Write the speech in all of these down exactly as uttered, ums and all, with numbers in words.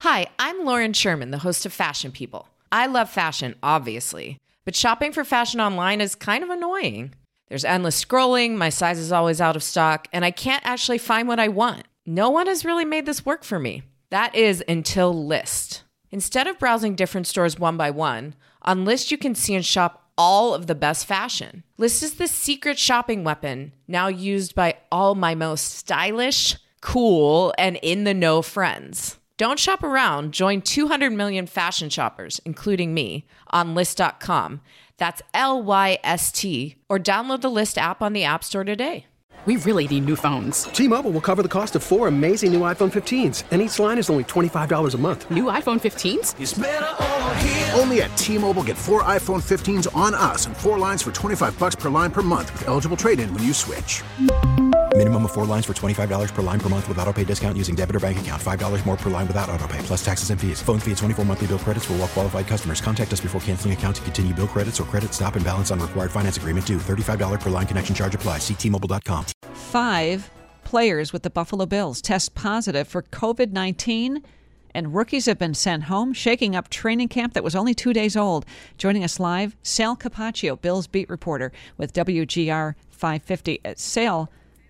Hi, I'm Lauren Sherman, the host of Fashion People. I love fashion, obviously, but shopping for fashion online is kind of annoying. There's endless scrolling, my size is always out of stock, and I can't actually find what I want. No one has really made this work for me. That is until Lyst. Instead of browsing different stores one by one, on Lyst you can see and shop all of the best fashion. Lyst is the secret shopping weapon, now used by all my most stylish, cool, and in-the-know friends. Don't shop around. Join two hundred million fashion shoppers, including me, on Lyst dot com. That's L Y S T. Or download the Lyst app on the App Store today. We really need new phones. T-Mobile will cover the cost of four amazing new iPhone fifteens, and each line is only twenty-five dollars a month. New iPhone fifteens? It's better over here. Only at T-Mobile, get four iPhone fifteens on us and four lines for twenty-five dollars per line per month with eligible trade-in when you switch. Minimum of four lines for twenty-five dollars per line per month with autopay discount using debit or bank account. five dollars more per line without autopay, plus taxes and fees. Phone fee at twenty-four monthly bill credits for well-qualified customers. Contact us before canceling account to continue bill credits or credit stop and balance on required finance agreement due. thirty-five dollars per line connection charge applies. See T Mobile dot com. Five players with the Buffalo Bills test positive for covid nineteen, and rookies have been sent home, shaking up training camp that was only two days old. Joining us live, Sal Capaccio, Bills beat reporter with W G R five fifty. Uh, Sal,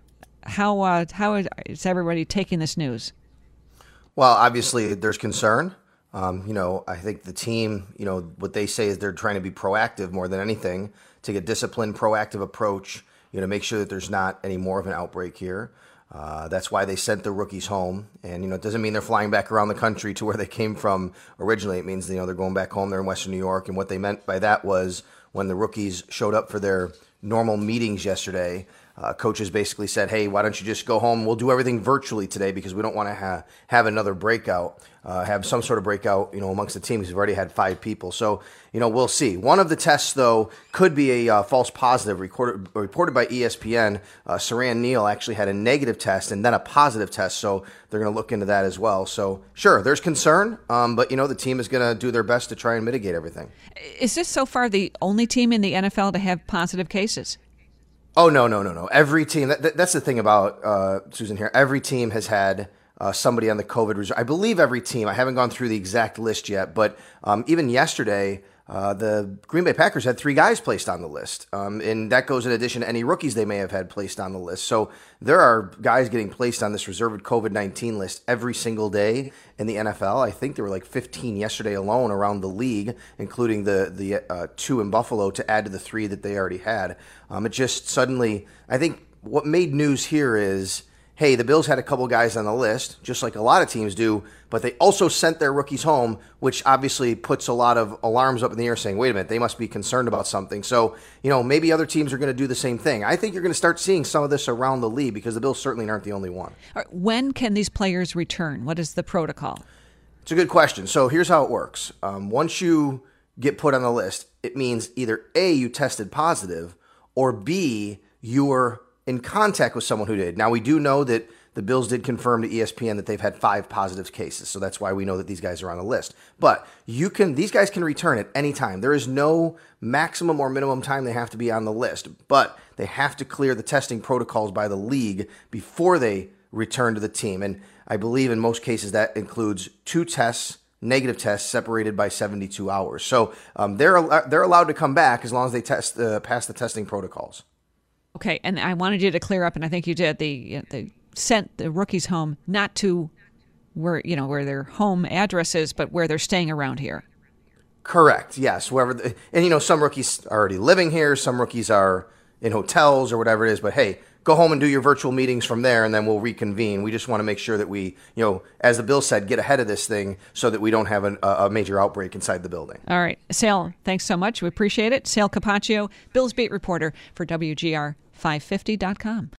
how uh, how is everybody taking this news? Well, obviously there's concern. Um, you know, I think the team, you know, what they say is they're trying to be proactive more than anything, take a disciplined, proactive approach, you know, make sure that there's not any more of an outbreak here. Uh, that's why they sent the rookies home. And, you know, it doesn't mean they're flying back around the country to where they came from originally. It means, you know, they're going back home. They're in Western New York. And what they meant by that was when the rookies showed up for their normal meetings yesterday, uh, coaches basically said, hey, why don't you just go home? We'll do everything virtually today because we don't want to ha- have another breakout, uh, have some sort of breakout, you know, amongst the team because we've already had five people. So, you know, we'll see. One of the tests, though, could be a uh, false positive recorded, reported by E S P N. Uh, Saran Neal actually had a negative test and then a positive test. So they're going to look into that as well. So, sure, there's concern, um, but, you know, the team is going to do their best to try and mitigate everything. Is this so far the only team in the N F L to have positive cases? Oh, no, no, no, no. Every team, that, that, that's the thing about, uh, Susan here, every team has had uh, somebody on the COVID reserve. I believe every team, I haven't gone through the exact list yet, but um, even yesterday, uh, the Green Bay Packers had three guys placed on the list. Um, and that goes in addition to any rookies they may have had placed on the list. So there are guys getting placed on this reserved COVID nineteen list every single day in the N F L. I think there were like fifteen yesterday alone around the league, including the, the uh, two in Buffalo to add to the three that they already had. Um, it just suddenly, I think what made news here is, hey, the Bills had a couple guys on the list, just like a lot of teams do, but they also sent their rookies home, which obviously puts a lot of alarms up in the air saying, wait a minute, they must be concerned about something. So, you know, maybe other teams are going to do the same thing. I think you're going to start seeing some of this around the league because the Bills certainly aren't the only one. All right, when can these players return? What is the protocol? It's a good question. So here's how it works. Um, once you get put on the list, it means either A, you tested positive, or B, you were in contact with someone who did. Now, we do know that the Bills did confirm to E S P N that they've had five positive cases, so that's why we know that these guys are on the list. But you can; these guys can return at any time. There is no maximum or minimum time they have to be on the list, but they have to clear the testing protocols by the league before they return to the team. And I believe in most cases that includes two tests, negative tests separated by seventy-two hours. So um, they're they're allowed to come back as long as they test uh, pass the testing protocols. Okay, and I wanted you to clear up, and I think you did. The they sent the rookies home, not to where you know where their home address is, but where they're staying around here. Correct. Yes. Wherever, the, and you know, some rookies are already living here, some rookies are in hotels or whatever it is. But hey, go home and do your virtual meetings from there, and then we'll reconvene. We just want to make sure that we, you know, as the Bill said, get ahead of this thing so that we don't have an, a major outbreak inside the building. All right. Sal, thanks so much. We appreciate it. Sal Capaccio, Bills beat reporter for W G R five fifty dot com.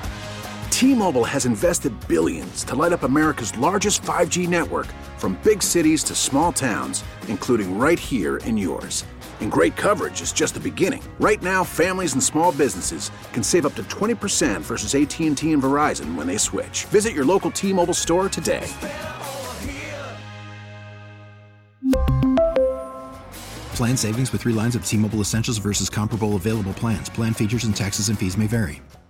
T-Mobile has invested billions to light up America's largest five G network, from big cities to small towns, including right here in yours. And great coverage is just the beginning. Right now, families and small businesses can save up to twenty percent versus A T and T and Verizon when they switch. Visit your local T-Mobile store today. Plan savings with three lines of T-Mobile Essentials versus comparable available plans. Plan features and taxes and fees may vary.